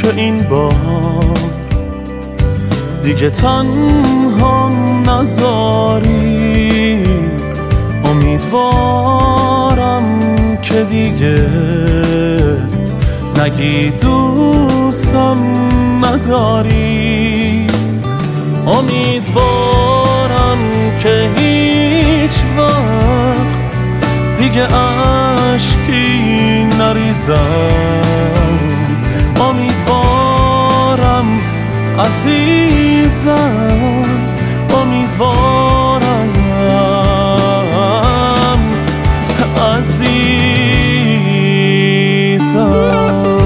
که این بار دیگه تنها نذاری. امیدوارم که دیگه نگی دوستم نداری. امیدوارم که هیچ وقت دیگه اشکی نریزم. امیدوارم عزیزم، امیدوارم عزیزم.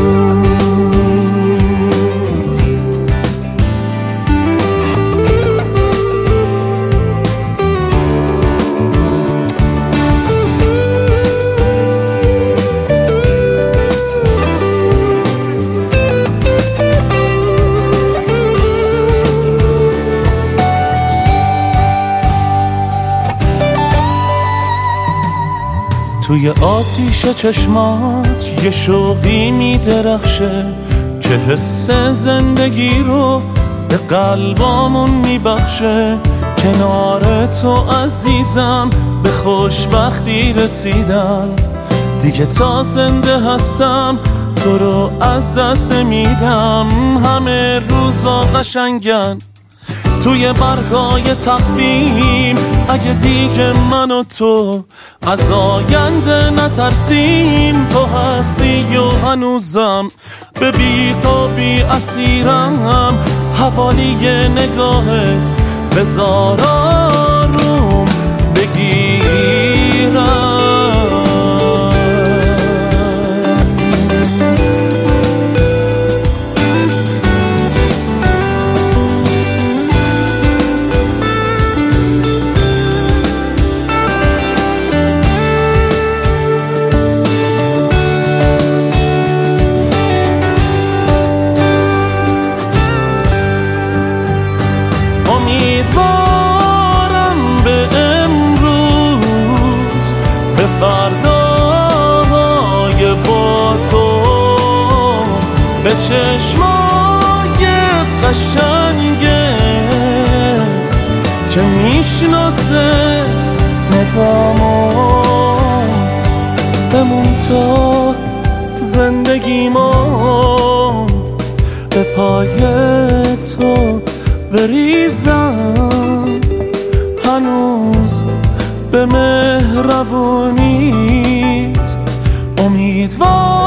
توی آتیش چشمات یه شوقی میدرخشه که حس زندگی رو به قلبامون میبخشه. کنار تو عزیزم به خوشبختی رسیدم، دیگه تا زنده هستم تو رو از دست نمیدم. همه روزا قشنگن توی برگای تقویم، اگه دیگه من و تو از آینده نترسیم. تو هستی و هنوزم به بی تو بی اسیرم. حوالی نگاهت بذار آروم بگیرم. امیدوارم به امروز، به فرداهای با تو، به چشمای قشنگه که میشناسه نگامو. بمون تو زندگیمو، به پای تو بریزم. هنوز به مهربونیت امیدوارم